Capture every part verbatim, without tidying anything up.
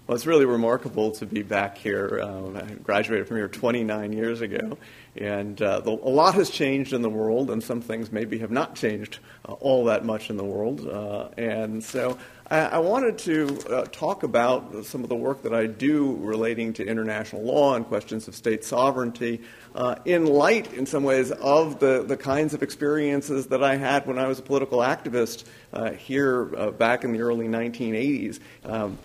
Well, it's really remarkable to be back here. Um, I graduated from here twenty-nine years ago, and uh, the, a lot has changed in the world, and some things maybe have not changed uh, all that much in the world. Uh, and so I, I wanted to uh, talk about some of the work that I do relating to international law and questions of state sovereignty uh, in light, in some ways, of the, the kinds of experiences that I had when I was a political activist uh, here uh, back in the early nineteen eighties. Um,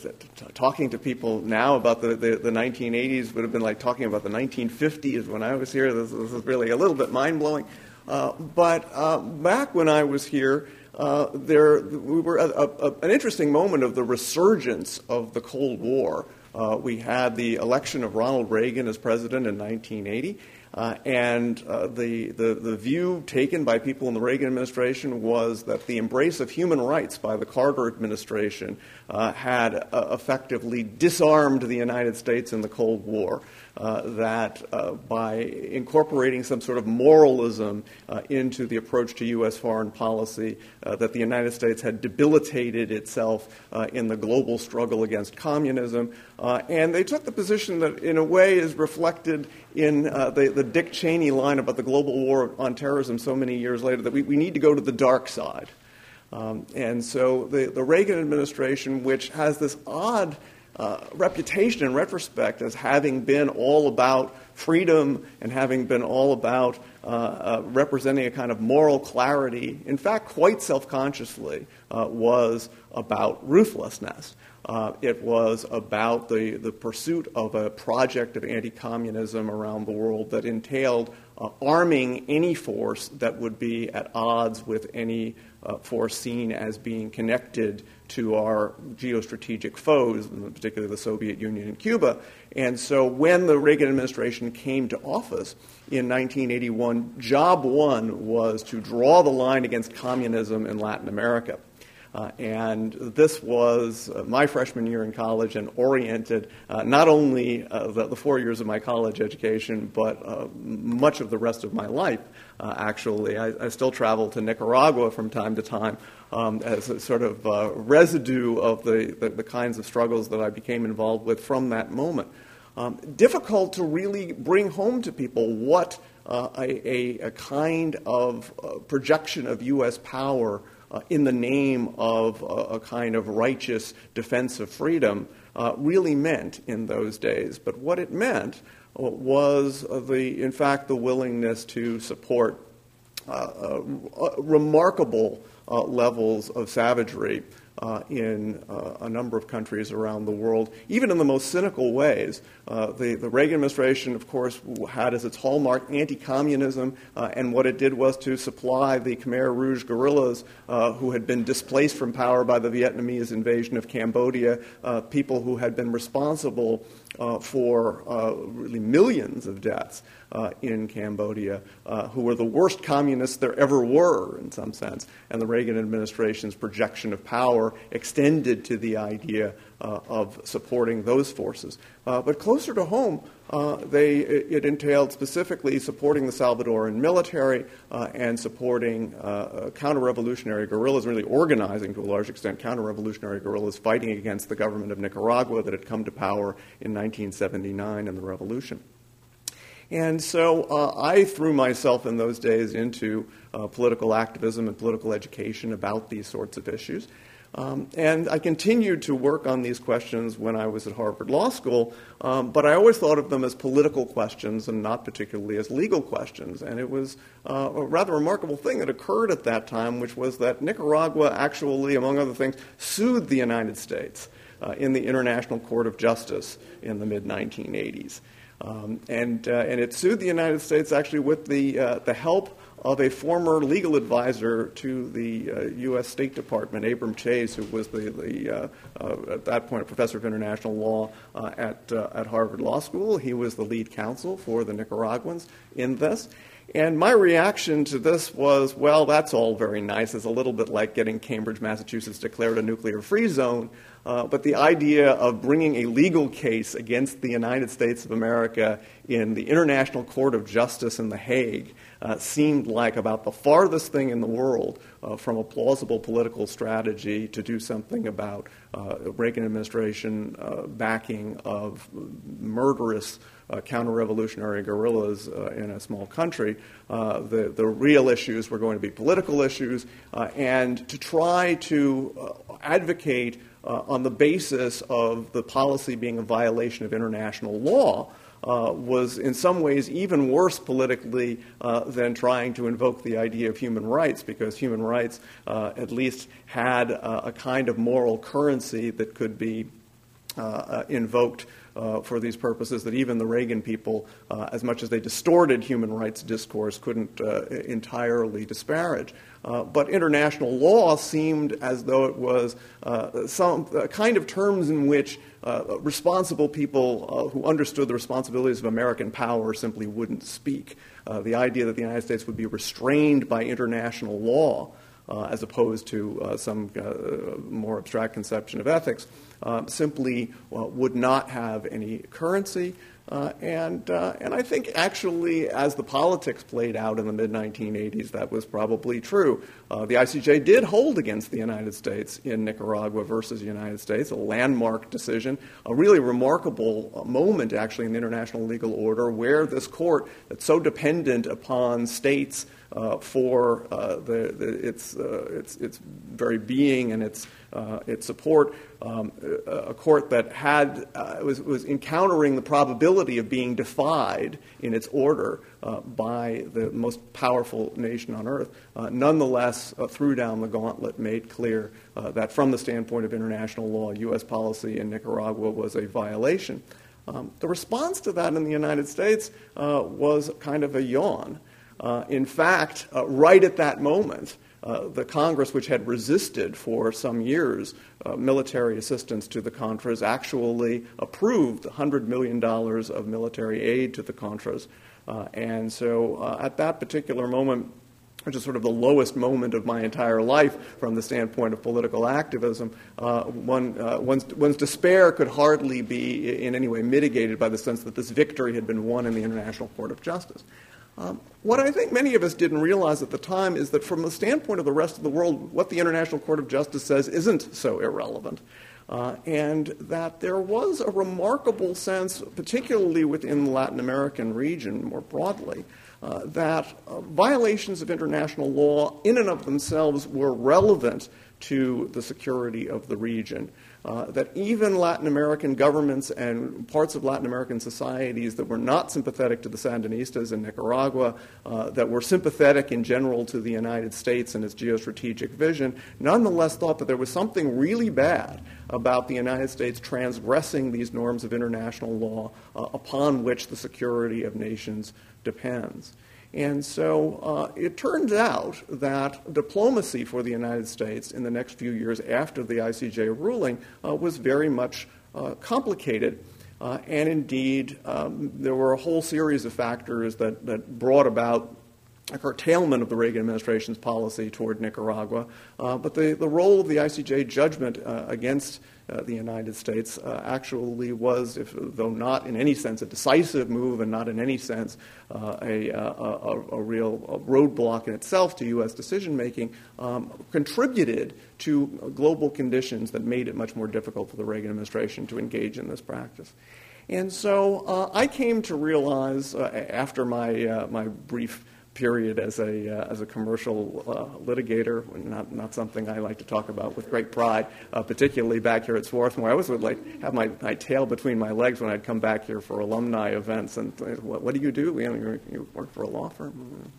talking to people now about the, the, the nineteen eighties would have been like talking about the nineteen fifties when I was here. This, this is really a little bit mind-blowing. Uh, but uh, back when I was here, uh, there we were at a, a, an interesting moment of the resurgence of the Cold War. Uh, we had the election of Ronald Reagan as president in nineteen eighty. Uh, and uh, the, the, the view taken by people in the Reagan administration was that the embrace of human rights by the Carter administration uh, had uh, effectively disarmed the United States in the Cold War. Uh, that uh, by incorporating some sort of moralism uh, into the approach to U S foreign policy, uh, that the United States had debilitated itself uh, in the global struggle against communism. Uh, and they took the position that, in a way, is reflected in uh, the, the Dick Cheney line about the global war on terrorism so many years later, that we, we need to go to the dark side. Um, and so the, the Reagan administration, which has this odd Uh, reputation in retrospect as having been all about freedom and having been all about uh, uh, representing a kind of moral clarity, in fact, quite self-consciously, uh, was about ruthlessness. Uh, it was about the, the pursuit of a project of anti-communism around the world that entailed uh, arming any force that would be at odds with any uh, force seen as being connected to our geostrategic foes, particularly the Soviet Union and Cuba. And so when the Reagan administration came to office in nineteen eighty-one, job one was to draw the line against communism in Latin America. Uh, and this was uh, my freshman year in college and oriented uh, not only uh, the, the four years of my college education, but uh, much of the rest of my life, uh, actually. I, I still travel to Nicaragua from time to time um, as a sort of uh, residue of the, the, the kinds of struggles that I became involved with from that moment. Um, difficult to really bring home to people what uh, a, a, a kind of uh, projection of U S power Uh, in the name of a, a kind of righteous defense of freedom uh, really meant in those days. But what it meant uh, was uh, the, in fact, the willingness to support uh, uh, remarkable uh, levels of savagery Uh, in uh, a number of countries around the world, even in the most cynical ways. Uh, the, the Reagan administration, of course, had as its hallmark anti-communism, uh, and what it did was to supply the Khmer Rouge guerrillas uh, who had been displaced from power by the Vietnamese invasion of Cambodia, uh, people who had been responsible uh, for uh, really millions of deaths uh, in Cambodia, uh, who were the worst communists there ever were, in some sense. And the Reagan administration's projection of power extended to the idea uh, of supporting those forces. Uh, but closer to home, uh, they, it, it entailed specifically supporting the Salvadoran military uh, and supporting uh, counter-revolutionary guerrillas, really organizing to a large extent counter-revolutionary guerrillas fighting against the government of Nicaragua that had come to power in nineteen seventy-nine in the revolution. And so uh, I threw myself in those days into uh, political activism and political education about these sorts of issues. Um, and I continued to work on these questions when I was at Harvard Law School, um, but I always thought of them as political questions and not particularly as legal questions. And it was uh, a rather remarkable thing that occurred at that time, which was that Nicaragua actually, among other things, sued the United States uh, in the International Court of Justice in the mid nineteen eighties. Um, and, uh, and it sued the United States actually with the, uh, the help of a former legal advisor to the uh, U S State Department, Abram Chase, who was the, the uh, uh, at that point a professor of international law uh, at, uh, at Harvard Law School. He was the lead counsel for the Nicaraguans in this. And my reaction to this was, well, that's all very nice. It's a little bit like getting Cambridge, Massachusetts declared a nuclear-free zone. Uh, but the idea of bringing a legal case against the United States of America in the International Court of Justice in The Hague uh, seemed like about the farthest thing in the world uh, from a plausible political strategy to do something about uh, Reagan administration uh, backing of murderous uh, counter-revolutionary guerrillas uh, in a small country. Uh, the, the real issues were going to be political issues, uh, and to try to uh, advocate uh, on the basis of the policy being a violation of international law Uh, was in some ways even worse politically uh, than trying to invoke the idea of human rights, because human rights uh, at least had uh, a kind of moral currency that could be uh, uh, invoked uh, for these purposes that even the Reagan people, uh, as much as they distorted human rights discourse, couldn't uh, entirely disparage. Uh, but international law seemed as though it was uh, some uh, kind of terms in which uh, responsible people uh, who understood the responsibilities of American power simply wouldn't speak. Uh, the idea that the United States would be restrained by international law uh, as opposed to uh, some uh, more abstract conception of ethics uh, simply uh, would not have any currency. Uh, and uh, and I think actually, as the politics played out in the mid nineteen eighties, that was probably true. Uh, the I C J did hold against the United States in Nicaragua versus the United States, a landmark decision, a really remarkable uh, moment actually in the international legal order, where this court that's so dependent upon states uh, for uh, the, the, its, uh, its its very being and its uh, its support. Um, a, a court that had uh, was, was encountering the probability of being defied in its order uh, by the most powerful nation on earth, uh, nonetheless uh, threw down the gauntlet, made clear uh, that from the standpoint of international law, U S policy in Nicaragua was a violation. Um, the response to that in the United States uh, was kind of a yawn. Uh, in fact, uh, right at that moment, Uh, the Congress, which had resisted for some years uh, military assistance to the Contras, actually approved one hundred million dollars of military aid to the Contras. Uh, and so uh, at that particular moment, which is sort of the lowest moment of my entire life from the standpoint of political activism, uh, one, uh, one's, one's despair could hardly be in any way mitigated by the sense that this victory had been won in the International Court of Justice. Um, what I think many of us didn't realize at the time is that from the standpoint of the rest of the world, what the International Court of Justice says isn't so irrelevant. Uh, and that there was a remarkable sense, particularly within the Latin American region more broadly, uh, that uh, violations of international law in and of themselves were relevant to the security of the region. Uh, that even Latin American governments and parts of Latin American societies that were not sympathetic to the Sandinistas in Nicaragua, uh, that were sympathetic in general to the United States and its geostrategic vision, nonetheless thought that there was something really bad about the United States transgressing these norms of international law uh, upon which the security of nations depends. And so uh, it turns out that diplomacy for the United States in the next few years after the I C J ruling uh, was very much uh, complicated. Uh, and indeed, um, there were a whole series of factors that, that brought about a curtailment of the Reagan administration's policy toward Nicaragua. Uh, but the, the role of the I C J judgment uh, against uh, the United States uh, actually was, if, though not in any sense a decisive move and not in any sense uh, a, a, a, a real a roadblock in itself to U S decision-making, um, contributed to global conditions that made it much more difficult for the Reagan administration to engage in this practice. And so uh, I came to realize uh, after my, uh, my brief period as a uh, as a commercial uh, litigator, not not something I like to talk about with great pride, uh, particularly back here at Swarthmore. I always would like have my, my tail between my legs when I'd come back here for alumni events. And uh, what, what do you do? You, know, you work for a law firm?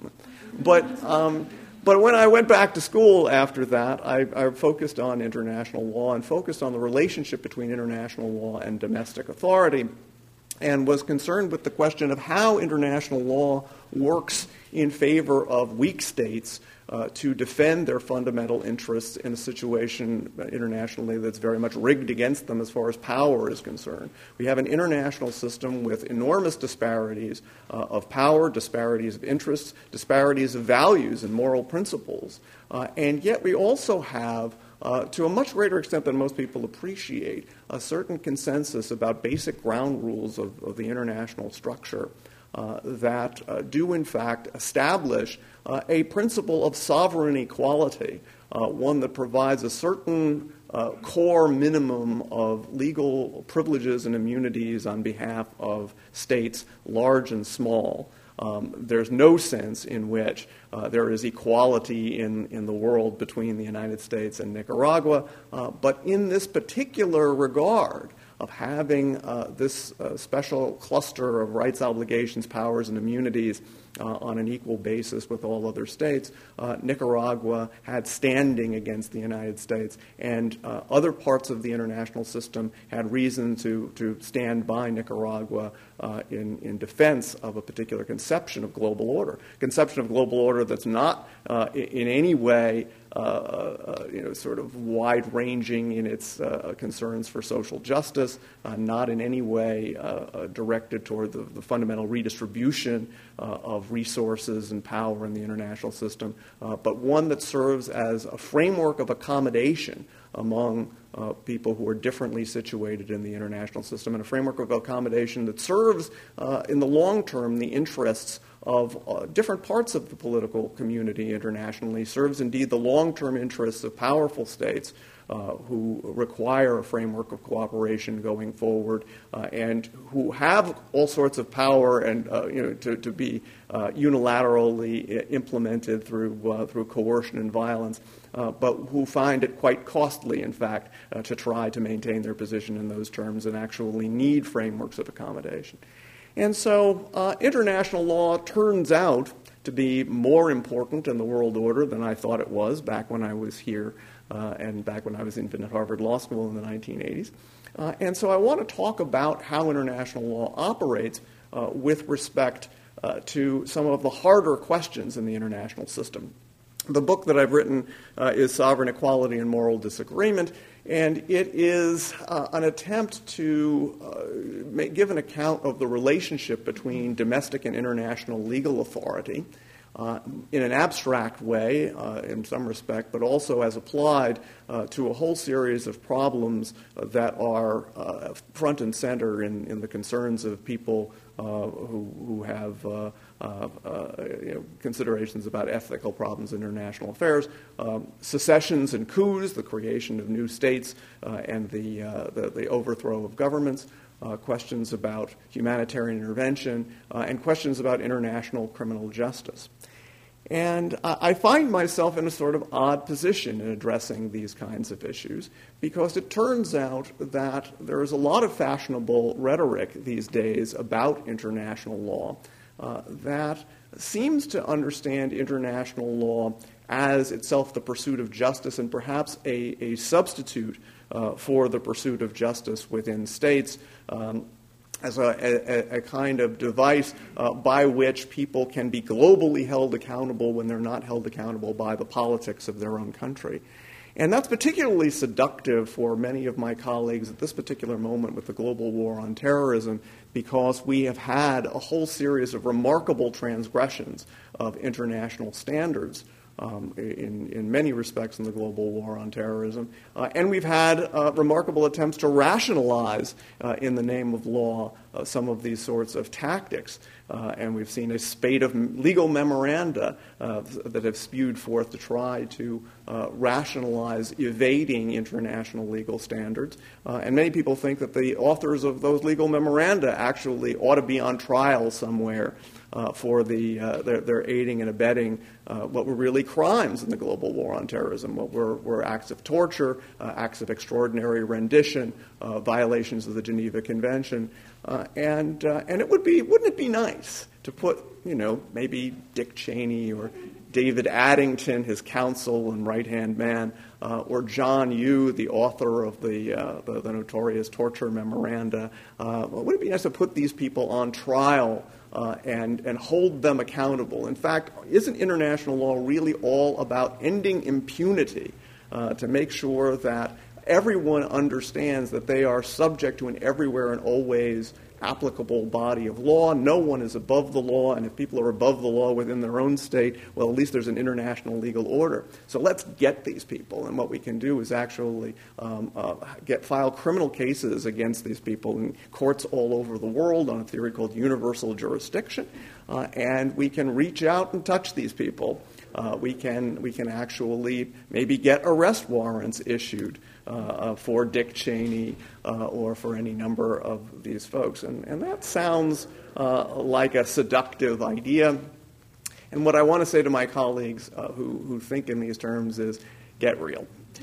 But um, but when I went back to school after that, I, I focused on international law and focused on the relationship between international law and domestic authority, and was concerned with the question of how international law works in favor of weak states uh, to defend their fundamental interests in a situation internationally that's very much rigged against them as far as power is concerned. We have an international system with enormous disparities uh, of power, disparities of interests, disparities of values and moral principles, uh, and yet we also have uh, to a much greater extent than most people appreciate, a certain consensus about basic ground rules of, of the international structure uh, that uh, do, in fact, establish uh, a principle of sovereign equality, uh, one that provides a certain uh, core minimum of legal privileges and immunities on behalf of states, large and small. Um, there's no sense in which uh, there is equality in, in the world between the United States and Nicaragua, uh, but in this particular regard of having uh, this uh, special cluster of rights, obligations, powers, and immunities uh, on an equal basis with all other states, uh, Nicaragua had standing against the United States, and uh, other parts of the international system had reason to, to stand by Nicaragua uh, in, in defense of a particular conception of global order, conception of global order that's not uh, in, in any way Uh, uh, you know, sort of wide-ranging in its uh, concerns for social justice, uh, not in any way uh, uh, directed toward the, the fundamental redistribution uh, of resources and power in the international system, uh, but one that serves as a framework of accommodation among uh, people who are differently situated in the international system, and a framework of accommodation that serves uh, in the long term the interests of uh, different parts of the political community internationally, serves indeed the long-term interests of powerful states uh, who require a framework of cooperation going forward uh, and who have all sorts of power and uh, you know to, to be uh, unilaterally implemented through uh, through coercion and violence, uh, but who find it quite costly, in fact, uh, to try to maintain their position in those terms and actually need frameworks of accommodation. And so uh, international law turns out to be more important in the world order than I thought it was back when I was here uh, and back when I was in at Harvard Law School in the nineteen eighties. Uh, and so I want to talk about how international law operates uh, with respect uh, to some of the harder questions in the international system. The book that I've written uh, is Sovereign Equality and Moral Disagreement, and it is uh, an attempt to uh, make, give an account of the relationship between domestic and international legal authority uh, in an abstract way, uh, in some respect, but also as applied uh, to a whole series of problems uh, that are uh, front and center in, in the concerns of people uh, who, who have uh, Uh, uh, you know, considerations about ethical problems in international affairs, um, secessions and coups, the creation of new states, uh, and the, uh, the, the overthrow of governments, uh, questions about humanitarian intervention, uh, and questions about international criminal justice. And I find myself in a sort of odd position in addressing these kinds of issues because it turns out that there is a lot of fashionable rhetoric these days about international law Uh, that seems to understand international law as itself the pursuit of justice and perhaps a, a substitute uh, for the pursuit of justice within states, um, as a, a, a kind of device uh, by which people can be globally held accountable when they're not held accountable by the politics of their own country. And that's particularly seductive for many of my colleagues at this particular moment with the global war on terrorism, because we have had a whole series of remarkable transgressions of international standards um, in, in many respects in the global war on terrorism. Uh, and we've had uh, remarkable attempts to rationalize, uh, in the name of law, uh, some of these sorts of tactics. Uh, and we've seen a spate of legal memoranda uh, that have spewed forth to try to uh, rationalize evading international legal standards. Uh, and many people think that the authors of those legal memoranda actually ought to be on trial somewhere uh, for the uh, their, their aiding and abetting uh, what were really crimes in the global war on terrorism, what were, were acts of torture, uh, acts of extraordinary rendition, uh, violations of the Geneva Convention. Uh, and uh, and it would be wouldn't it be nice to put, you know, maybe Dick Cheney or David Addington, his counsel and right-hand man, uh, or John Yoo, the author of the uh, the, the notorious torture memoranda, uh, would it be nice to put these people on trial uh, and and hold them accountable? In fact, isn't international law really all about ending impunity uh, to make sure that everyone understands that they are subject to an everywhere and always applicable body of law. No one is above the law, and if people are above the law within their own state, well, at least there's an international legal order. So let's get these people, and what we can do is actually um, uh, get file criminal cases against these people in courts all over the world on a theory called universal jurisdiction, uh, and we can reach out and touch these people. Uh, we can we can actually maybe get arrest warrants issued uh, uh, for Dick Cheney uh, or for any number of these folks, and and that sounds uh, like a seductive idea. And what I want to say to my colleagues uh, who who think in these terms is, get real.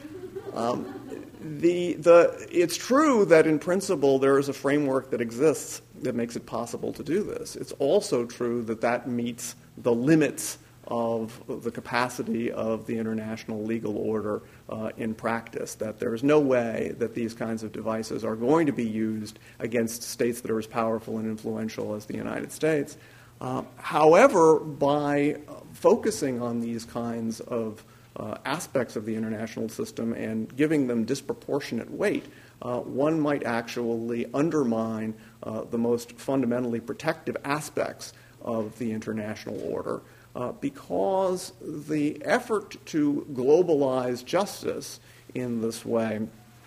Um, the the it's true that in principle there is a framework that exists that makes it possible to do this. It's also true that that meets the limits of the capacity of the international legal order uh, in practice, that there is no way that these kinds of devices are going to be used against states that are as powerful and influential as the United States. Uh, however, by uh, focusing on these kinds of uh, aspects of the international system and giving them disproportionate weight, uh, one might actually undermine uh, the most fundamentally protective aspects of the international order. Uh, because the effort to globalize justice in this way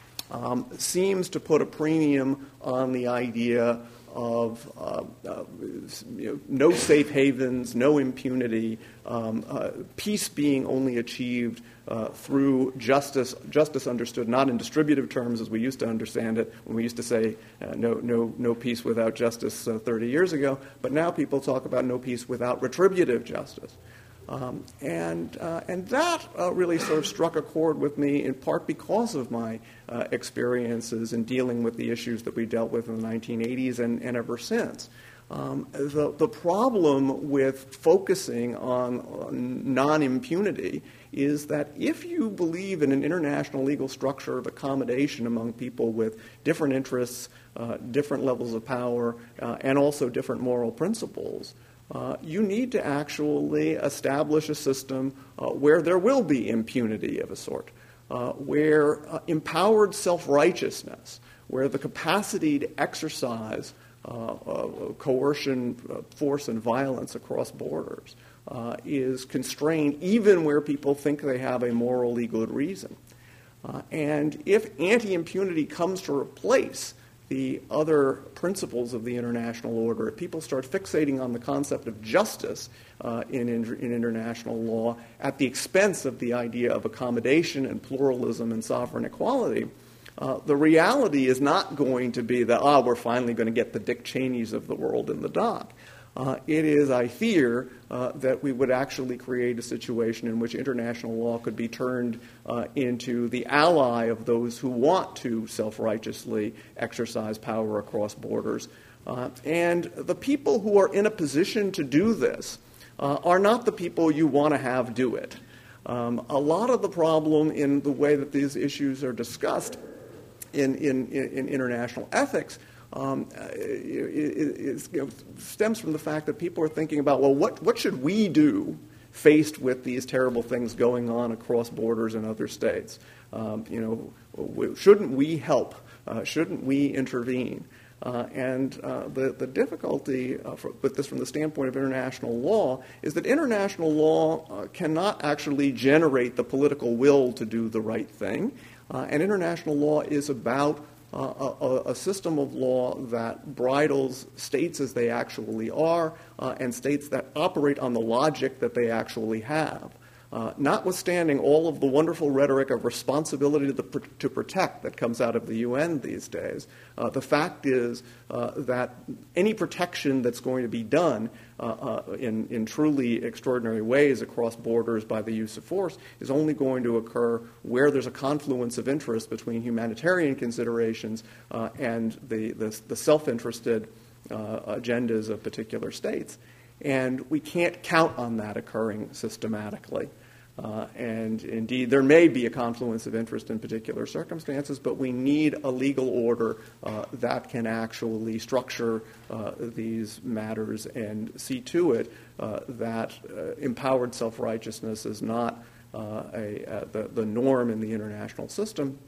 um, seems to put a premium on the idea of uh, uh, you know, no safe havens, no impunity, um, uh, peace being only achieved uh, through justice, justice understood not in distributive terms as we used to understand it when we used to say uh, no, no, no peace without justice uh, thirty years ago, but now people talk about no peace without retributive justice. Um, and uh, and that uh, really sort of struck a chord with me in part because of my uh, experiences in dealing with the issues that we dealt with in the nineteen eighties and, and ever since. Um, the, the problem with focusing on, on non-impunity is that if you believe in an international legal structure of accommodation among people with different interests, uh, different levels of power, uh, and also different moral principles, Uh, you need to actually establish a system uh, where there will be impunity of a sort, uh, where uh, empowered self-righteousness, where the capacity to exercise uh, uh, coercion, uh, force, and violence across borders uh, is constrained even where people think they have a morally good reason. Uh, and if anti-impunity comes to replace the other principles of the international order, if people start fixating on the concept of justice uh, in, in, in international law at the expense of the idea of accommodation and pluralism and sovereign equality, uh, the reality is not going to be that, ah, we're finally going to get the Dick Cheneys of the world in the dock. Uh, it is, I fear, uh, that we would actually create a situation in which international law could be turned uh, into the ally of those who want to self-righteously exercise power across borders. Uh, and the people who are in a position to do this uh, are not the people you want to have do it. Um, a lot of the problem in the way that these issues are discussed in, in, in international ethics Um, it, it, it stems from the fact that people are thinking about, well, what, what should we do faced with these terrible things going on across borders in other states? Um, you know, shouldn't we help? Uh, shouldn't we intervene? Uh, and uh, the, the difficulty uh, for, with this from the standpoint of international law is that international law uh, cannot actually generate the political will to do the right thing. Uh, and international law is about Uh, a, a system of law that bridles states as they actually are uh, and states that operate on the logic that they actually have. Uh, notwithstanding all of the wonderful rhetoric of responsibility to, the, to protect that comes out of the U N these days, uh, the fact is uh, that any protection that's going to be done uh, uh, in, in truly extraordinary ways across borders by the use of force is only going to occur where there's a confluence of interest between humanitarian considerations uh, and the, the, the self-interested uh, agendas of particular states. And we can't count on that occurring systematically. Uh, and indeed, there may be a confluence of interest in particular circumstances, but we need a legal order uh, that can actually structure uh, these matters and see to it uh, that uh, empowered self-righteousness is not uh, a, uh, the, the norm in the international system,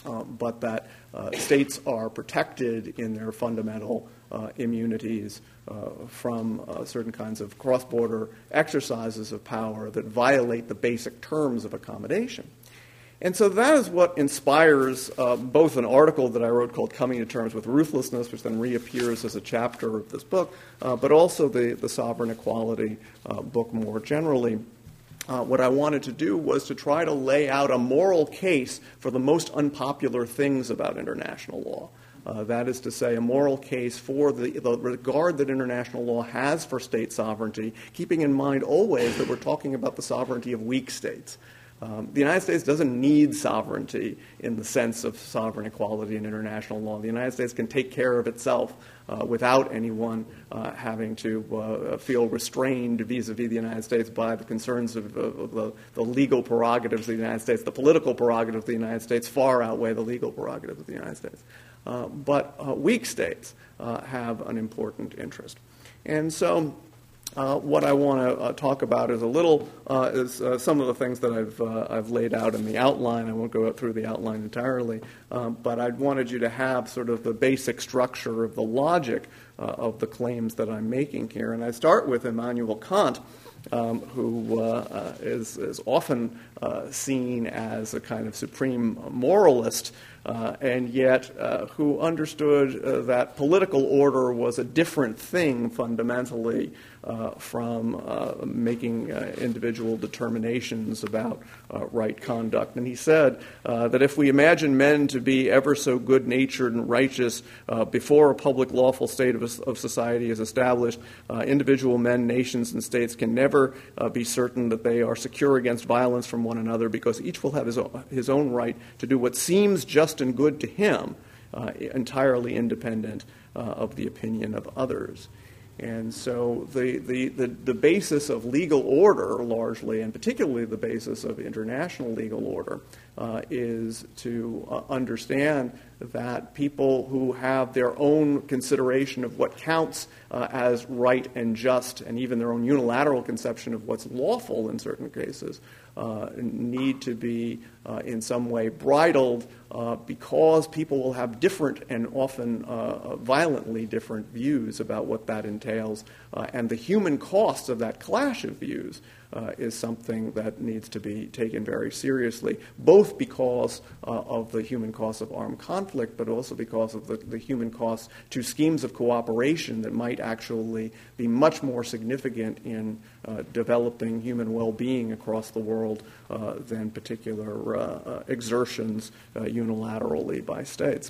uh, but that uh, states are protected in their fundamental uh, immunities uh, from uh, certain kinds of cross-border exercises of power that violate the basic terms of accommodation. And so that is what inspires uh, both an article that I wrote called Coming to Terms with Ruthlessness, which then reappears as a chapter of this book, uh, but also the, the Sovereign Equality uh, book more generally. Uh, what I wanted to do was to try to lay out a moral case for the most unpopular things about international law. Uh, that is to say, a moral case for the, the regard that international law has for state sovereignty, keeping in mind always that we're talking about the sovereignty of weak states. Um, the United States doesn't need sovereignty in the sense of sovereign equality in international law. The United States can take care of itself uh, without anyone uh, having to uh, feel restrained vis-a-vis the United States by the concerns of, of the, the legal prerogatives of the United States. The political prerogatives of the United States far outweigh the legal prerogatives of the United States. Uh, but uh, weak states uh, have an important interest. And so Uh, what I want to uh, talk about is a little uh, is uh, some of the things that I've uh, I've laid out in the outline. I won't go through the outline entirely, um, but I wanted you to have sort of the basic structure of the logic uh, of the claims that I'm making here. And I start with Immanuel Kant, um, who uh, uh, is is often uh, seen as a kind of supreme moralist. Uh, and yet uh, who understood uh, that political order was a different thing fundamentally uh, from uh, making uh, individual determinations about uh, right conduct. And he said uh, that if we imagine men to be ever so good-natured and righteous uh, before a public lawful state of, of society is established, uh, individual men, nations, and states can never uh, be certain that they are secure against violence from one another, because each will have his own, his own right to do what seems just and good to him, uh, entirely independent uh, of the opinion of others. And so the, the, the, the basis of legal order, largely, and particularly the basis of international legal order, uh, is to uh, understand that people who have their own consideration of what counts uh, as right and just, and even their own unilateral conception of what's lawful in certain cases, uh, need to be uh, in some way bridled uh, because people will have different and often uh, violently different views about what that entails. Uh, and the human cost of that clash of views uh, is something that needs to be taken very seriously, both because uh, of the human cost of armed conflict, but also because of the, the human cost to schemes of cooperation that might actually be much more significant in uh, developing human well-being across the world uh, than particular uh, uh, exertions uh, unilaterally by states.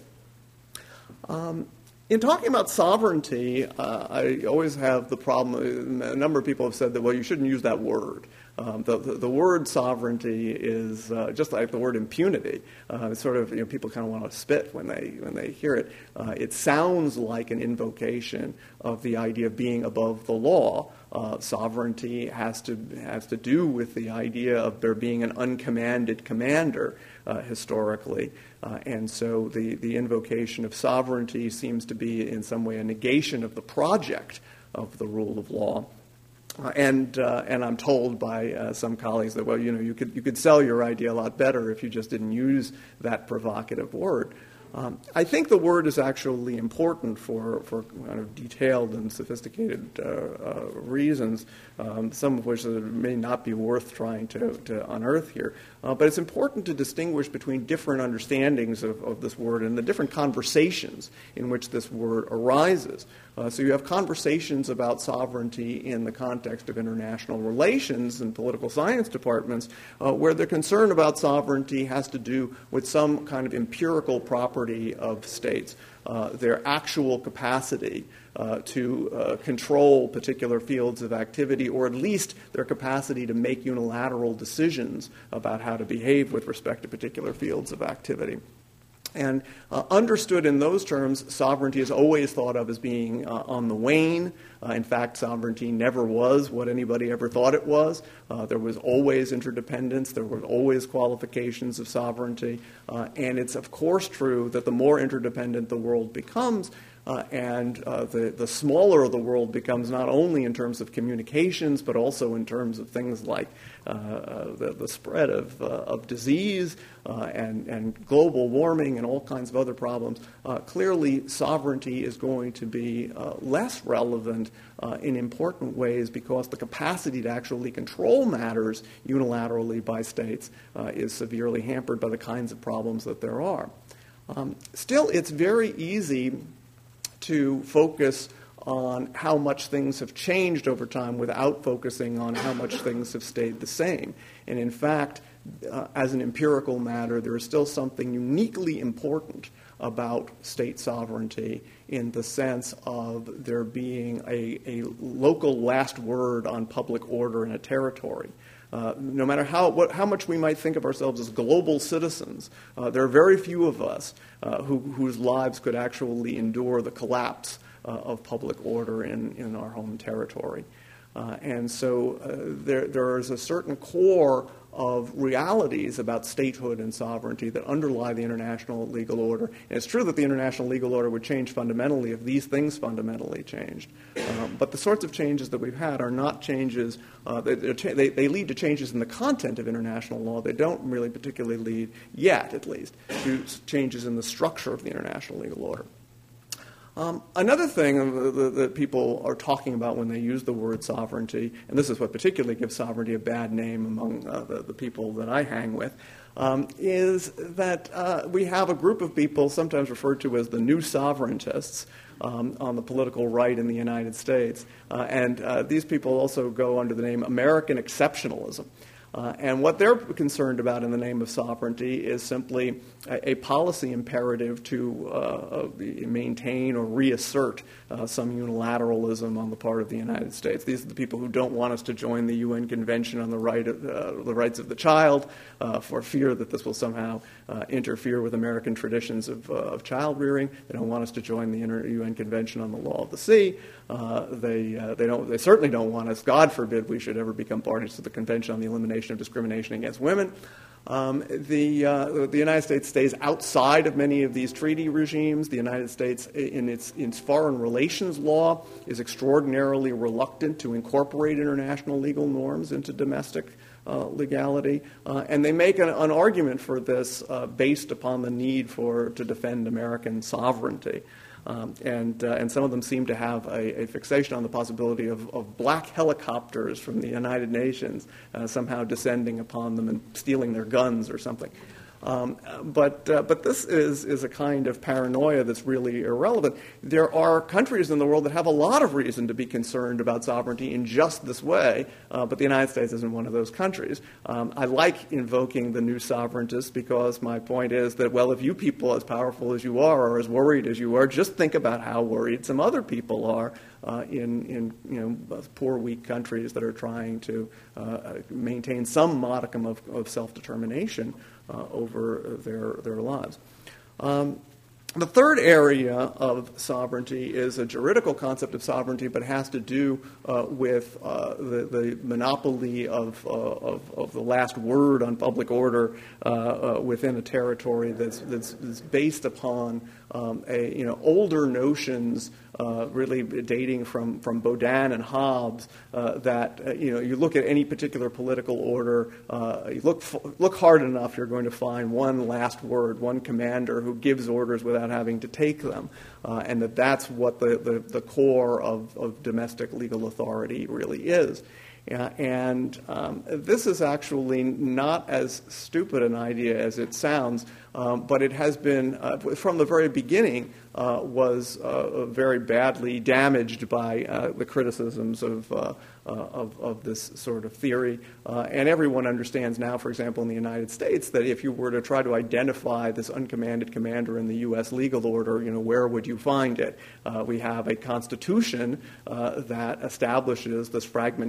Um, In talking about sovereignty, uh, I always have the problem, a number of people have said that, well, you shouldn't use that word. Um, the, the, the word sovereignty is uh, just like the word impunity. Uh, it's sort of, you know, people kind of want to spit when they when they hear it. Uh, it sounds like an invocation of the idea of being above the law. Uh, sovereignty has to has to do with the idea of there being an uncommanded commander uh, historically. Uh, and so the, the invocation of sovereignty seems to be in some way a negation of the project of the rule of law. Uh, and uh, and I'm told by uh, some colleagues that, well, you know, you could you could sell your idea a lot better if you just didn't use that provocative word. Um, I think the word is actually important for, for kind of detailed and sophisticated uh, uh, reasons, um, some of which may not be worth trying to, to unearth here. Uh, but it's important to distinguish between different understandings of, of this word and the different conversations in which this word arises. Uh, so you have conversations about sovereignty in the context of international relations and political science departments uh, where the concern about sovereignty has to do with some kind of empirical property of states, uh, their actual capacity uh, to uh, control particular fields of activity, or at least their capacity to make unilateral decisions about how to behave with respect to particular fields of activity. And uh, understood in those terms, sovereignty is always thought of as being uh, on the wane. Uh, in fact, sovereignty never was what anybody ever thought it was. Uh, there was always interdependence. There were always qualifications of sovereignty. Uh, and it's, of course, true that the more interdependent the world becomes, Uh, and uh, the, the smaller the world becomes, not only in terms of communications, but also in terms of things like uh, uh, the, the spread of, uh, of disease uh, and, and global warming and all kinds of other problems, uh, clearly sovereignty is going to be uh, less relevant uh, in important ways, because the capacity to actually control matters unilaterally by states uh, is severely hampered by the kinds of problems that there are. Um, still, it's very easy to focus on how much things have changed over time without focusing on how much things have stayed the same. And in fact, uh, as an empirical matter, there is still something uniquely important about state sovereignty in the sense of there being a, a local last word on public order in a territory. Uh, no matter how, what, how much we might think of ourselves as global citizens, uh, there are very few of us uh, who, whose lives could actually endure the collapse uh, of public order in, in our home territory. Uh, and so uh, there, there is a certain core of realities about statehood and sovereignty that underlie the international legal order. And it's true that the international legal order would change fundamentally if these things fundamentally changed. Um, but the sorts of changes that we've had are not changes, uh, they, they, they lead to changes in the content of international law. They don't really particularly lead, yet at least, to changes in the structure of the international legal order. Um, another thing that, that people are talking about when they use the word sovereignty, and this is what particularly gives sovereignty a bad name among uh, the, the people that I hang with, um, is that uh, we have a group of people sometimes referred to as the new sovereigntists um, on the political right in the United States. Uh, and uh, these people also go under the name American exceptionalism. Uh, and what they're concerned about in the name of sovereignty is simply a, a policy imperative to uh, maintain or reassert uh, some unilateralism on the part of the United States. These are the people who don't want us to join the U N Convention on the, right of, uh, the Rights of the Child uh, for fear that this will somehow uh, interfere with American traditions of, uh, of child rearing. They don't want us to join the U N Convention on the Law of the Sea. Uh, they, uh, they, don't, they certainly don't want us, God forbid, we should ever become parties to the Convention on the Elimination of Discrimination Against Women. Um, the, uh, the United States stays outside of many of these treaty regimes. The United States, in its, in its foreign relations law, is extraordinarily reluctant to incorporate international legal norms into domestic uh, legality. Uh, and they make an, an argument for this uh, based upon the need for to defend American sovereignty. Um, and, uh, and some of them seem to have a, a fixation on the possibility of, of black helicopters from the United Nations uh, somehow descending upon them and stealing their guns or something. Um, but uh, but this is, is a kind of paranoia that's really irrelevant. There are countries in the world that have a lot of reason to be concerned about sovereignty in just this way, uh, but the United States isn't one of those countries. Um, I like invoking the new sovereigntists because my point is that, well, if you people, as powerful as you are or as worried as you are, just think about how worried some other people are uh, in, in you know, poor, weak countries that are trying to uh, maintain some modicum of, of self-determination Uh, over their, their lives. Um, the third area of sovereignty is a juridical concept of sovereignty, but has to do uh, with uh, the, the monopoly of, uh, of, of the last word on public order uh, uh, within a territory that's, that's, that's based upon um, a, you know, older notions Uh, really dating from, from Baudin and Hobbes, uh, that, uh, you know, you look at any particular political order, uh, you look, f- look hard enough, you're going to find one last word, one commander who gives orders without having to take them, uh, and that that's what the, the, the core of, of domestic legal authority really is. Uh, and um, this is actually not as stupid an idea as it sounds, um, but it has been, uh, from the very beginning, uh, was uh, very badly damaged by uh, the criticisms of, uh, uh, of, of this sort of theory. Uh, and everyone understands now, for example, in the United States, that if you were to try to identify this uncommanded commander in the U S legal order, you know, where would you find it? Uh, we have a constitution uh, that establishes this fragmentation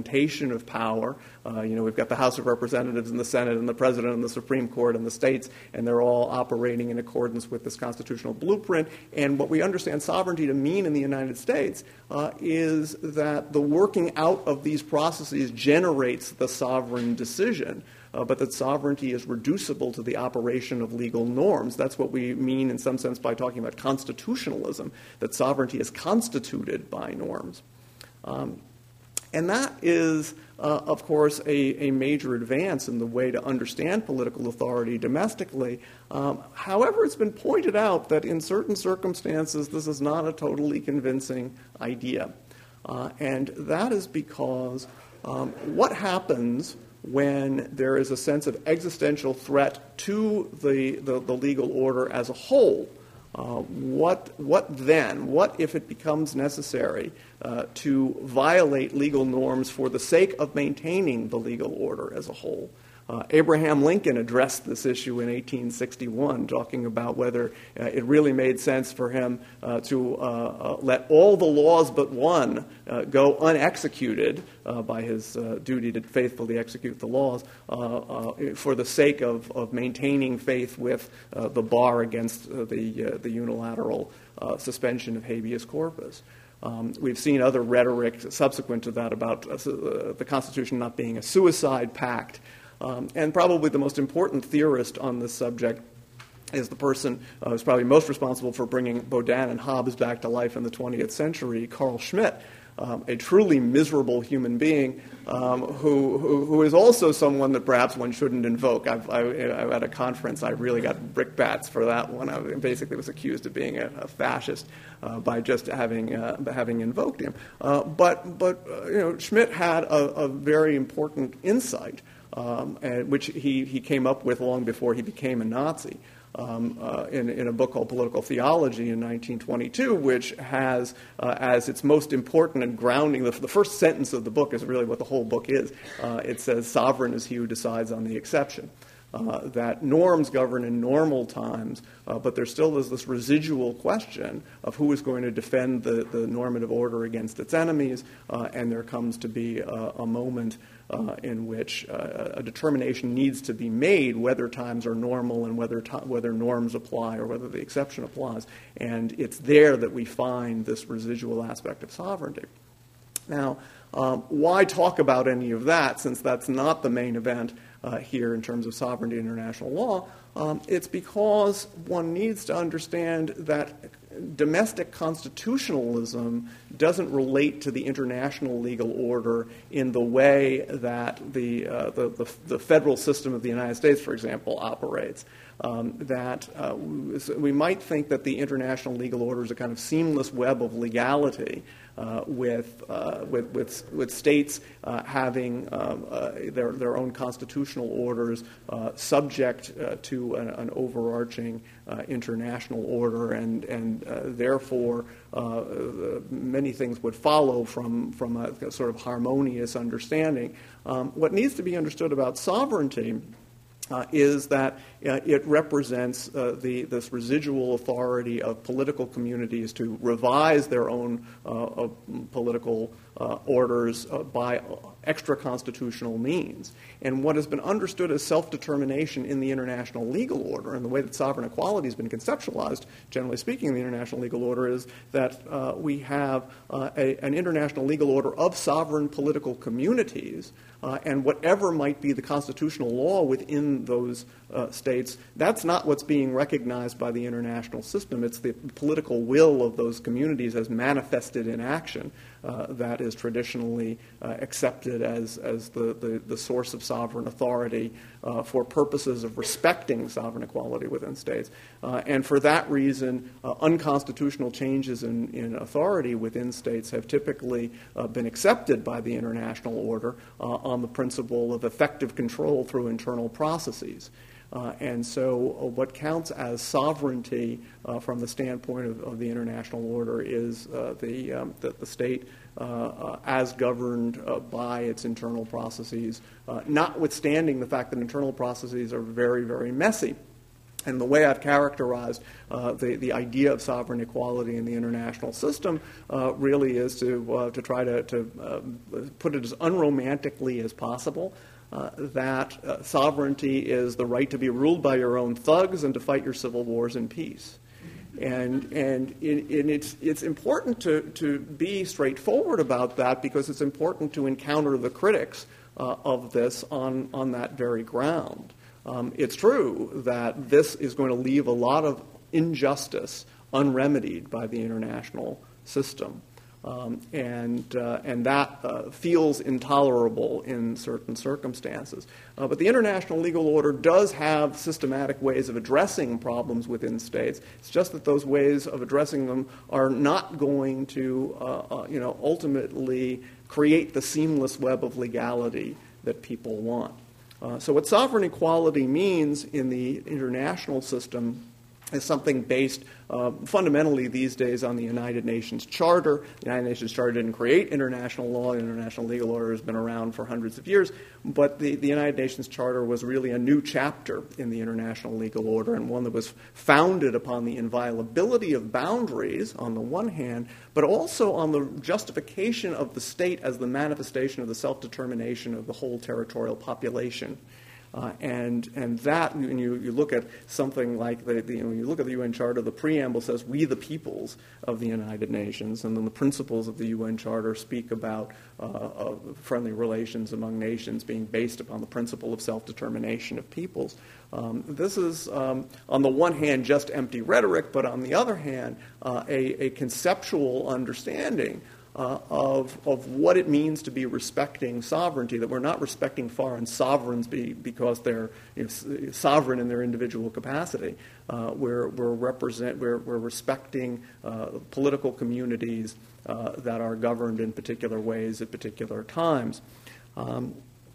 distribution of power. Uh, you know, we've got the House of Representatives and the Senate and the President and the Supreme Court and the states, and they're all operating in accordance with this constitutional blueprint. And what we understand sovereignty to mean in the United States uh, is that the working out of these processes generates the sovereign decision. Uh, but that sovereignty is reducible to the operation of legal norms. That's what we mean in some sense by talking about constitutionalism, that sovereignty is constituted by norms. Um, and that is, uh, of course, a, a major advance in the way to understand political authority domestically. Um, however, it's been pointed out that in certain circumstances this is not a totally convincing idea. Uh, and that is because um, what happens when there is a sense of existential threat to the, the, the legal order as a whole? Uh, what, what then? What if it becomes necessary uh, to violate legal norms for the sake of maintaining the legal order as a whole? Uh, Abraham Lincoln addressed this issue in eighteen sixty-one, talking about whether uh, it really made sense for him uh, to uh, uh, let all the laws but one uh, go unexecuted uh, by his uh, duty to faithfully execute the laws uh, uh, for the sake of, of maintaining faith with uh, the bar against uh, the, uh, the unilateral uh, suspension of habeas corpus. Um, we've seen other rhetoric subsequent to that about uh, the Constitution not being a suicide pact. Um, and probably the most important theorist on this subject is the person uh, who's probably most responsible for bringing Baudin and Hobbes back to life in the twentieth century, Carl Schmitt, um, a truly miserable human being um, who, who who is also someone that perhaps one shouldn't invoke. I've, I, I, at a conference, I really got brickbats for that one. I basically was accused of being a, a fascist uh, by just having uh, having invoked him. Uh, but but uh, you know, Schmitt had a, a very important insight. Um, and which he, he came up with long before he became a Nazi, um, uh, in, in a book called Political Theology in nineteen twenty-two, which has uh, as its most important and grounding, the, the first sentence of the book is really what the whole book is. Uh, it says, "Sovereign is he who decides on the exception." Uh, that norms govern in normal times, uh, but there still is this residual question of who is going to defend the, the normative order against its enemies, uh, and there comes to be a, a moment uh, in which uh, a determination needs to be made whether times are normal and whether to- whether norms apply or whether the exception applies. And it's there that we find this residual aspect of sovereignty. Now, um, why talk about any of that, since that's not the main event uh, here in terms of sovereignty and international law? Um, it's because one needs to understand that domestic constitutionalism doesn't relate to the international legal order in the way that the, uh, the, the, the federal system of the United States, for example, operates. Um, that uh, we might think that the international legal order is a kind of seamless web of legality, uh, with, uh, with with with states uh, having um, uh, their their own constitutional orders uh, subject uh, to an, an overarching uh, international order, and and uh, therefore uh, many things would follow from from a, a sort of harmonious understanding. Um, what needs to be understood about sovereignty Uh, is that uh, it represents uh, the this residual authority of political communities to revise their own uh, uh, political uh, orders uh, by extra-constitutional means. And what has been understood as self-determination in the international legal order, and the way that sovereign equality has been conceptualized, generally speaking, in the international legal order, is that uh, we have uh, a, an international legal order of sovereign political communities, uh, and whatever might be the constitutional law within those uh, states, that's not what's being recognized by the international system. It's the political will of those communities as manifested in action uh, that is traditionally uh, accepted as, as the, the, the source of sovereign authority uh, for purposes of respecting sovereign equality within states. Uh, and for that reason, uh, unconstitutional changes in, in authority within states have typically uh, been accepted by the international order uh, on the principle of effective control through internal processes. Uh, and so uh, what counts as sovereignty uh, from the standpoint of, of the international order is uh, the, um, the, the state uh, uh, as governed uh, by its internal processes, uh, notwithstanding the fact that internal processes are very, very messy. And the way I've characterized uh, the, the idea of sovereign equality in the international system uh, really is to, uh, to try to, to uh, put it as unromantically as possible, uh, that uh, sovereignty is the right to be ruled by your own thugs and to fight your civil wars in peace. And, and, in, in it's, it's important to, to be straightforward about that, because it's important to encounter the critics uh, of this on, on that very ground. Um, it's true that this is going to leave a lot of injustice unremedied by the international system. Um, and, uh, and that uh, feels intolerable in certain circumstances. Uh, but the international legal order does have systematic ways of addressing problems within states. It's just that those ways of addressing them are not going to, uh, uh, you know, ultimately create the seamless web of legality that people want. Uh, so what sovereign equality means in the international system is something based uh, fundamentally these days on the United Nations Charter. The United Nations Charter didn't create international law. International legal order has been around for hundreds of years. But the, the United Nations Charter was really a new chapter in the international legal order, and one that was founded upon the inviolability of boundaries on the one hand, but also on the justification of the state as the manifestation of the self-determination of the whole territorial population. Uh, and and that, when you, you look at something like the, the when you look at the U N Charter, the preamble says, "We the peoples of the United Nations," and then the principles of the U N Charter speak about uh, uh, friendly relations among nations being based upon the principle of self-determination of peoples. Um, this is, um, on the one hand, just empty rhetoric, but on the other hand, uh, a, a conceptual understanding Uh, of, of what it means to be respecting sovereignty, that we're not respecting foreign sovereigns be, because they're you know, sovereign in their individual capacity. Uh, we're, we're, represent, we're, we're respecting uh, political communities uh, that are governed in particular ways at particular times. Um,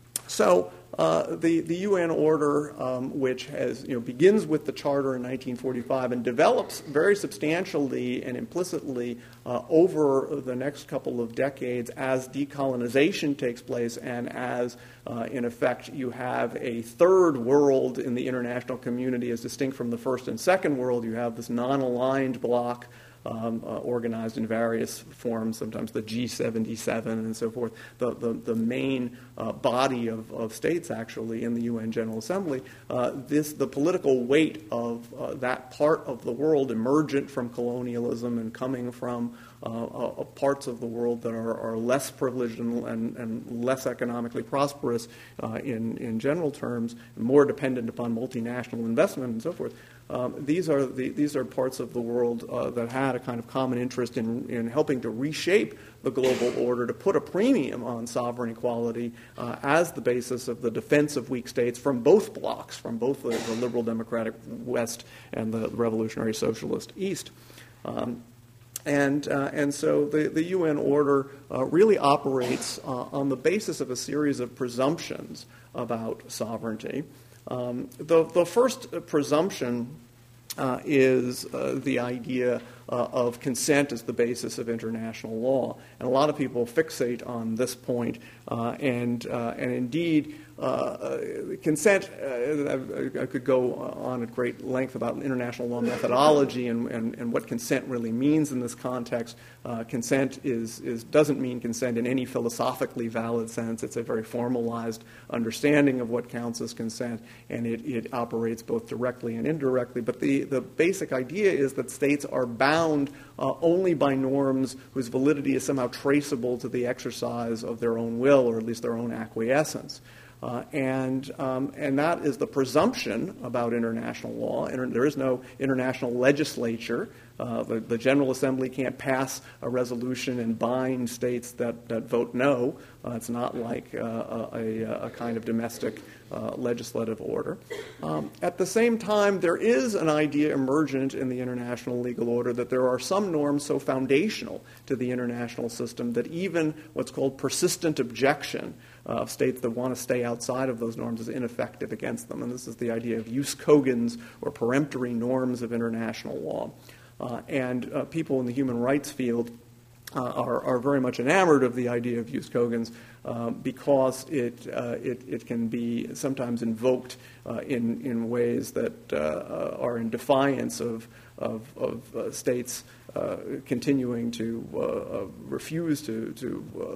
So uh, the, the U N order, um, which has, you know, begins with the Charter in nineteen forty-five and develops very substantially and implicitly uh, over the next couple of decades as decolonization takes place and as, uh, in effect, you have a third world in the international community as distinct from the first and second world. You have this non-aligned bloc Um, uh, organized in various forms, sometimes the G seventy-seven and so forth, the, the, the main uh, body of, of states actually in the U N General Assembly. Uh, this, the political weight of uh, that part of the world emergent from colonialism and coming from uh, uh, parts of the world that are, are less privileged and, and, and less economically prosperous uh, in, in general terms, more dependent upon multinational investment and so forth. Um, these are the, these are parts of the world uh, that had a kind of common interest in, in helping to reshape the global order, to put a premium on sovereign equality uh, as the basis of the defense of weak states from both blocs, from both the, the liberal democratic West and the revolutionary socialist East. Um, And, uh, and so the, the U N order uh, really operates uh, on the basis of a series of presumptions about sovereignty. Um, the, the first presumption uh, is uh, the idea uh, of consent as the basis of international law. And a lot of people fixate on this point. Uh, and, uh, and indeed, uh, consent, uh, I, I could go on at great length about international law methodology and, and, and what consent really means in this context. Uh, consent is, is, doesn't mean consent in any philosophically valid sense. It's a very formalized understanding of what counts as consent, and it, it operates both directly and indirectly. But the, the basic idea is that states are bound uh, only by norms whose validity is somehow traceable to the exercise of their own will, or at least their own acquiescence. Uh, and um, and that is the presumption about international law. Inter- there is no international legislature. Uh, the, the General Assembly can't pass a resolution and bind states that, that vote no. Uh, it's not like uh, a, a, a kind of domestic uh, legislative order. Um, at the same time, there is an idea emergent in the international legal order that there are some norms so foundational to the international system that even what's called persistent objection Uh, of states that want to stay outside of those norms is ineffective against them. And this is the idea of jus cogens, or peremptory norms of international law. Uh, and uh, people in the human rights field uh, are, are very much enamored of the idea of jus cogens uh, because it, uh, it, it can be sometimes invoked uh, in, in ways that uh, are in defiance of, of, of uh, states uh, continuing to uh, uh, refuse to, to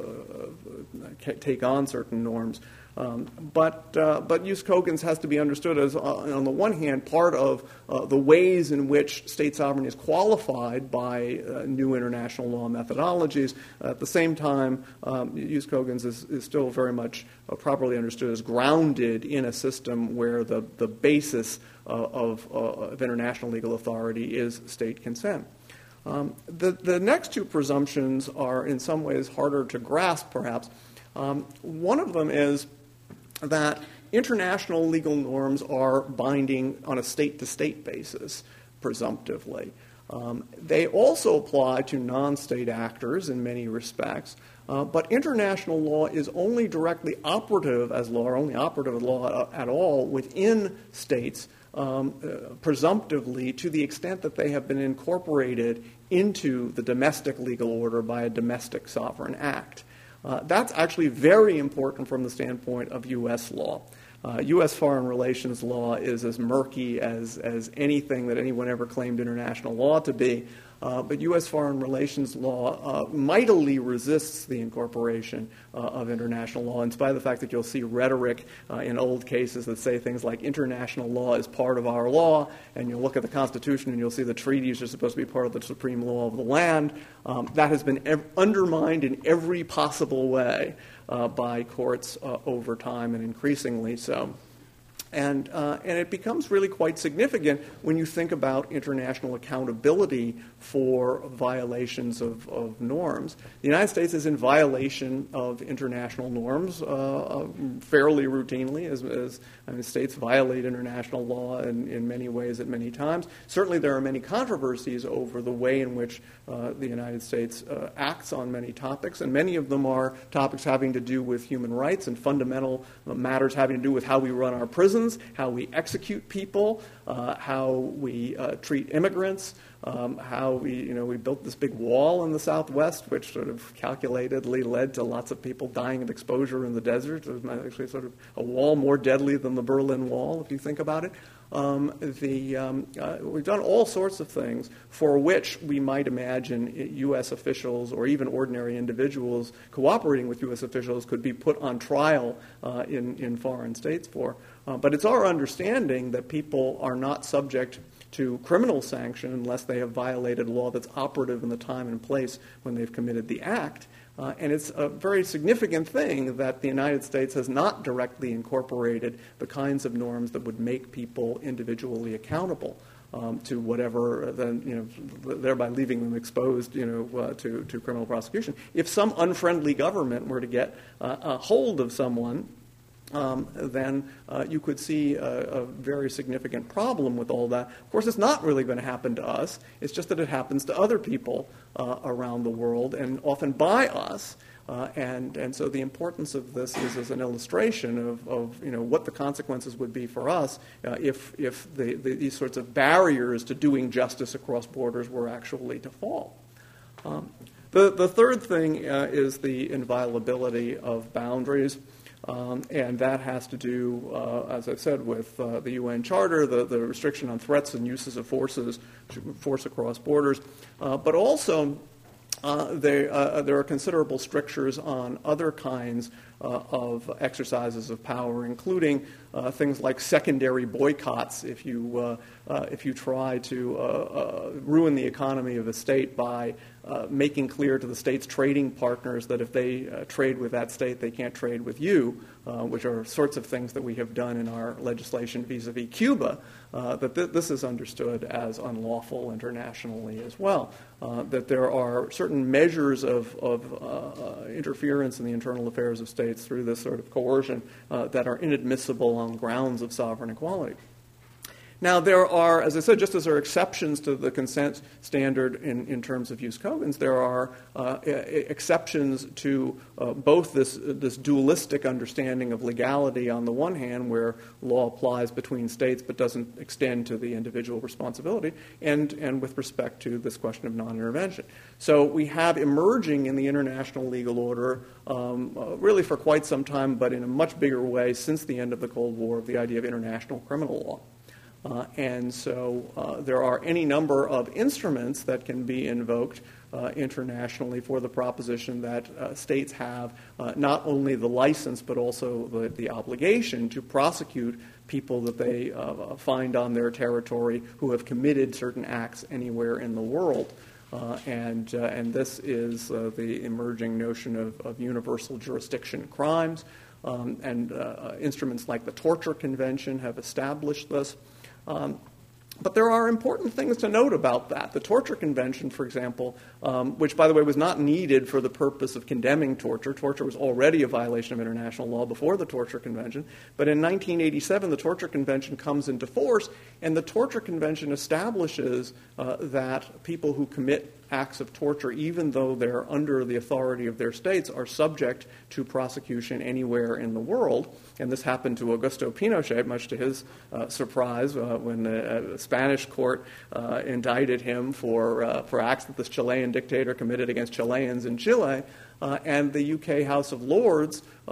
uh, take on certain norms. Um, but uh, but jus cogens has to be understood as, uh, on the one hand, part of uh, the ways in which state sovereignty is qualified by uh, new international law methodologies. Uh, at the same time, um, jus cogens is, is still very much uh, properly understood as grounded in a system where the, the basis uh, of, uh, of international legal authority is state consent. Um, the, the next two presumptions are in some ways harder to grasp, perhaps. Um, one of them is that international legal norms are binding on a state-to-state basis, presumptively. Um, they also apply to non-state actors in many respects, uh, but international law is only directly operative as law, or only operative as law at all within states, um, uh, presumptively, to the extent that they have been incorporated into the domestic legal order by a domestic sovereign act. Uh, that's actually very important from the standpoint of U S law. Uh, U S foreign relations law is as murky as, as anything that anyone ever claimed international law to be. Uh, but U S foreign relations law uh, mightily resists the incorporation uh, of international law, in spite of the fact that you'll see rhetoric uh, in old cases that say things like international law is part of our law, and you'll look at the Constitution and you'll see the treaties are supposed to be part of the supreme law of the land. Um, that has been ev- undermined in every possible way uh, by courts uh, over time, and increasingly so. And, uh, and it becomes really quite significant when you think about international accountability for violations of, of norms. The United States is in violation of international norms uh, fairly routinely, as, as I mean, states violate international law in, in many ways at many times. Certainly there are many controversies over the way in which uh, the United States uh, acts on many topics, and many of them are topics having to do with human rights and fundamental matters having to do with how we run our prisons, how we execute people, uh, how we uh, treat immigrants, um, how we, you know, we built this big wall in the Southwest, which sort of calculatedly led to lots of people dying of exposure in the desert. It was actually sort of a wall more deadly than the Berlin Wall, if you think about it. Um, the, um, uh, we've done all sorts of things for which we might imagine U S officials or even ordinary individuals cooperating with U S officials could be put on trial uh, in, in foreign states for. Uh, but it's our understanding that people are not subject to criminal sanction unless they have violated law that's operative in the time and place when they've committed the act. Uh, and it's a very significant thing that the United States has not directly incorporated the kinds of norms that would make people individually accountable um, to whatever, then, you know, thereby leaving them exposed, you know, uh, to, to criminal prosecution. If some unfriendly government were to get uh, a hold of someone, Um, then uh, you could see a, a very significant problem with all that. Of course, it's not really going to happen to us. It's just that it happens to other people uh, around the world, and often by us. Uh, and, and so the importance of this is as an illustration of, of you know, what the consequences would be for us uh, if, if the, the, these sorts of barriers to doing justice across borders were actually to fall. Um, the, the third thing uh, is the inviolability of boundaries. Um, and that has to do, uh, as I said, with uh, the U N Charter, the, the restriction on threats and uses of forces, force across borders, uh, but also uh, they, uh, there are considerable strictures on other kinds uh, of exercises of power, including uh, things like secondary boycotts. If you uh, uh, if you try to uh, uh, ruin the economy of a state by Uh, making clear to the state's trading partners that if they uh, trade with that state, they can't trade with you, uh, which are sorts of things that we have done in our legislation vis-a-vis Cuba, uh, that th- this is understood as unlawful internationally as well, uh, that there are certain measures of, of uh, uh, interference in the internal affairs of states through this sort of coercion uh, that are inadmissible on grounds of sovereign equality. Now, there are, as I said, just as there are exceptions to the consent standard in, in terms of jus cogens, there are uh, exceptions to uh, both this, this dualistic understanding of legality on the one hand, where law applies between states but doesn't extend to the individual responsibility, and, and with respect to this question of non-intervention. So we have emerging in the international legal order um, uh, really for quite some time, but in a much bigger way since the end of the Cold War, the idea of international criminal law. Uh, and so uh, there are any number of instruments that can be invoked uh, internationally for the proposition that uh, states have uh, not only the license but also the, the obligation to prosecute people that they uh, find on their territory who have committed certain acts anywhere in the world. Uh, and, uh, and this is uh, the emerging notion of, of universal jurisdiction crimes. Um, and uh, instruments like the Torture Convention have established this. Um, but there are important things to note about that. The Torture Convention, for example, um, which, by the way, was not needed for the purpose of condemning torture. Torture was already a violation of international law before the Torture Convention. But in nineteen eighty-seven, the Torture Convention comes into force, and the Torture Convention establishes uh, that people who commit acts of torture, even though they're under the authority of their states, are subject to prosecution anywhere in the world. And this happened to Augusto Pinochet, much to his uh, surprise, uh, when a, a Spanish court uh, indicted him for, uh, for acts that this Chilean dictator committed against Chileans in Chile. Uh, and the U K House of Lords uh,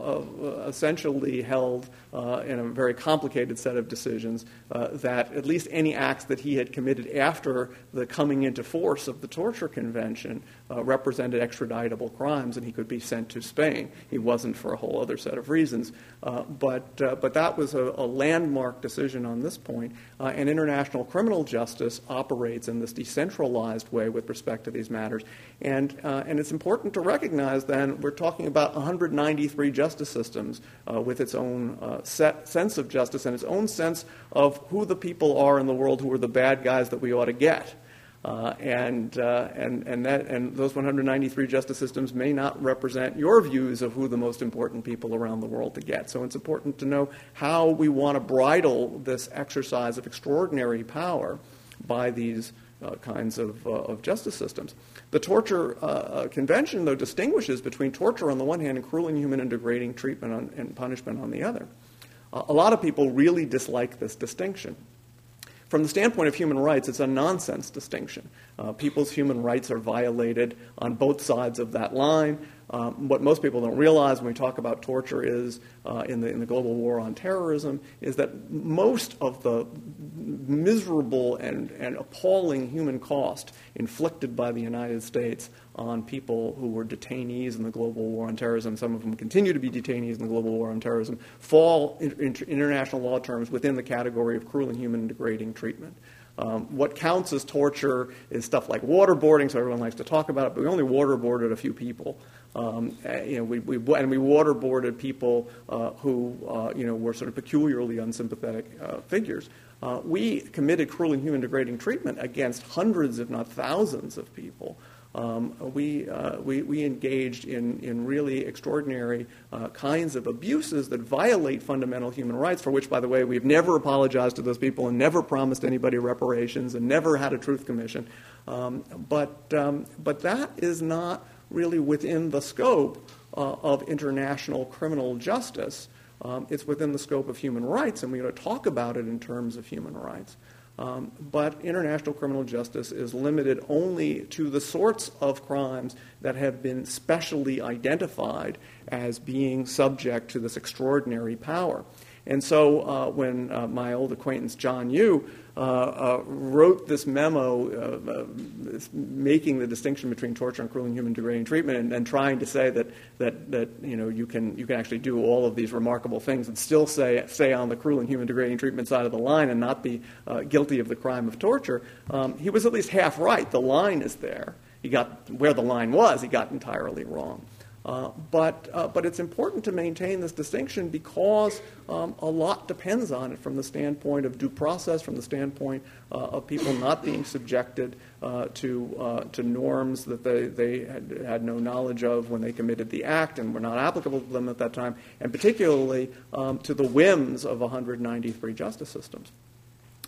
uh, essentially held, uh, in a very complicated set of decisions, uh, that at least any acts that he had committed after the coming into force of the Torture Convention uh, represented extraditable crimes, and he could be sent to Spain. He wasn't for a whole other set of reasons. Uh, but, uh, but that was a, a landmark decision on this point, uh, and international criminal justice operates in this decentralized way with respect to these matters. And, uh, and it's important to recognize, then, we're talking about one hundred ninety-three justice systems uh, with its own uh, set, sense of justice and its own sense of who the people are in the world who are the bad guys that we ought to get. Uh, and, uh, and, and, that, and those one hundred ninety-three justice systems may not represent your views of who the most important people around the world to get. So it's important to know how we want to bridle this exercise of extraordinary power by these uh, kinds of, uh, of justice systems. The Torture uh, Convention, though, distinguishes between torture on the one hand and cruel, inhuman, and degrading treatment on, and punishment on the other. Uh, a lot of people really dislike this distinction. From the standpoint of human rights, it's a nonsense distinction. Uh, people's human rights are violated on both sides of that line. Um, what most people don't realize when we talk about torture is, uh, in the in the global war on terrorism, is that most of the miserable and, and appalling human cost inflicted by the United States on people who were detainees in the global war on terrorism, some of them continue to be detainees in the global war on terrorism, fall in, in international law terms within the category of cruel, inhuman, and degrading treatment. Um, what counts as torture is stuff like waterboarding, so everyone likes to talk about it, but we only waterboarded a few people. Um, you know, we, we, and we waterboarded people uh, who uh, you know, were sort of peculiarly unsympathetic uh, figures. Uh, we committed cruel, inhuman, degrading treatment against hundreds, if not thousands, of people. Um, we, uh, we, we engaged in, in really extraordinary uh, kinds of abuses that violate fundamental human rights, for which, by the way, we've never apologized to those people and never promised anybody reparations and never had a truth commission. Um, but, um, but that is not really within the scope uh, of international criminal justice. Um, it's within the scope of human rights, and we ought to talk about it in terms of human rights. Um, but international criminal justice is limited only to the sorts of crimes that have been specially identified as being subject to this extraordinary power. And so uh, when uh, my old acquaintance John Yoo uh, uh, wrote this memo uh, uh, making the distinction between torture and cruel, inhuman, degrading treatment, and, and trying to say that, that, that you know, you can, you can actually do all of these remarkable things and still say, stay on the cruel, inhuman, degrading treatment side of the line and not be uh, guilty of the crime of torture, um, he was at least half right. The line is there. He got where the line was, he got entirely wrong. Uh, but, uh, but it's important to maintain this distinction because um, a lot depends on it from the standpoint of due process, from the standpoint uh, of people not being subjected uh, to, uh, to norms that they, they had, had no knowledge of when they committed the act and were not applicable to them at that time, and particularly um, to the whims of one hundred ninety-three justice systems.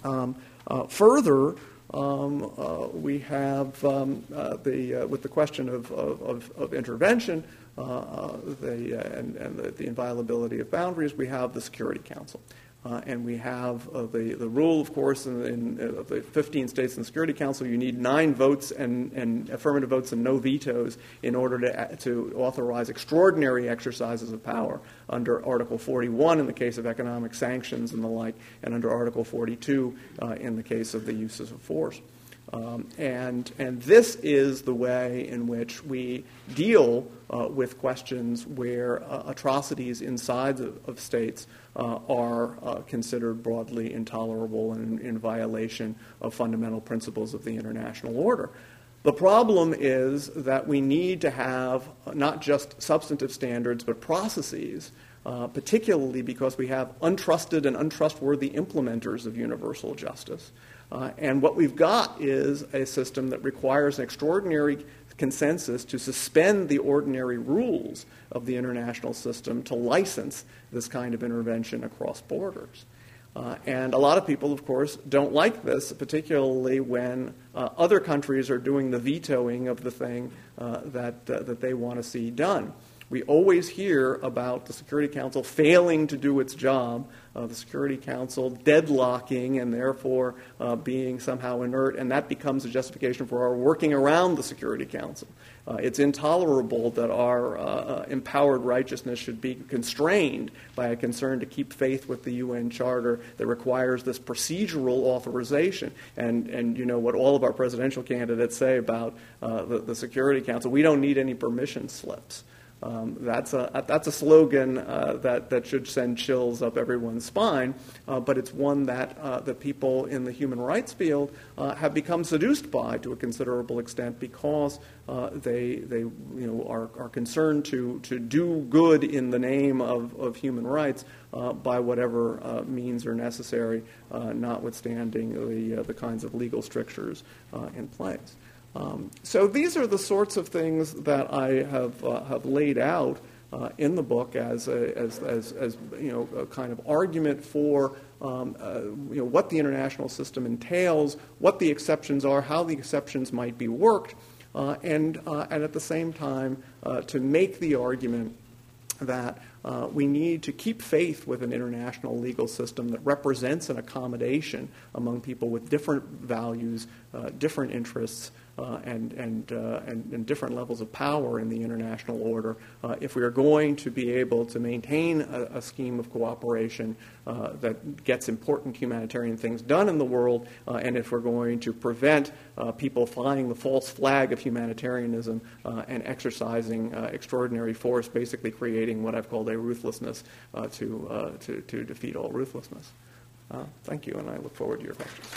Um, uh, further, um, uh, we have um, uh, the uh, with the question of of, of intervention, uh, uh, the uh, and, and the, the inviolability of boundaries. We have the Security Council. Uh, and we have uh, the, the rule, of course, in, in uh, the fifteen states in the Security Council, you need nine votes and, and affirmative votes and no vetoes in order to, to authorize extraordinary exercises of power under Article forty-one in the case of economic sanctions and the like, and under Article forty-two uh, in the case of the uses of force. Um, and, and this is the way in which we deal uh, with questions where uh, atrocities inside of, of states uh, are uh, considered broadly intolerable and in violation of fundamental principles of the international order. The problem is that we need to have not just substantive standards, but processes, uh, particularly because we have untrusted and untrustworthy implementers of universal justice. Uh, and what we've got is a system that requires an extraordinary consensus to suspend the ordinary rules of the international system to license this kind of intervention across borders. Uh, and a lot of people, of course, don't like this, particularly when uh, other countries are doing the vetoing of the thing uh, that, uh, that they want to see done. We always hear about the Security Council failing to do its job, uh, the Security Council deadlocking and therefore uh, being somehow inert, and that becomes a justification for our working around the Security Council. Uh, it's intolerable that our uh, empowered righteousness should be constrained by a concern to keep faith with the U N Charter that requires this procedural authorization. And, and you know what all of our presidential candidates say about uh, the, the Security Council, we don't need any permission slips. Um, that's a that's a slogan uh, that that should send chills up everyone's spine, uh, but it's one that uh, that people in the human rights field uh, have become seduced by to a considerable extent because uh, they they you know are, are concerned to to do good in the name of, of human rights uh, by whatever uh, means are necessary, uh, notwithstanding the uh, the kinds of legal strictures uh, in place. Um, so these are the sorts of things that I have uh, have laid out uh, in the book as a, as, as as you know a kind of argument for um, uh, you know what the international system entails, what the exceptions are, how the exceptions might be worked, uh, and uh, and at the same time uh, to make the argument that uh, we need to keep faith with an international legal system that represents an accommodation among people with different values, uh, different interests, uh, and, and, uh, and, and different levels of power in the international order uh, if we are going to be able to maintain a, a scheme of cooperation uh, that gets important humanitarian things done in the world, uh, and if we're going to prevent uh, people flying the false flag of humanitarianism uh, and exercising uh, extraordinary force, basically creating what I've called a ruthlessness uh, to, uh, to, to defeat all ruthlessness. Uh, thank you, and I look forward to your questions.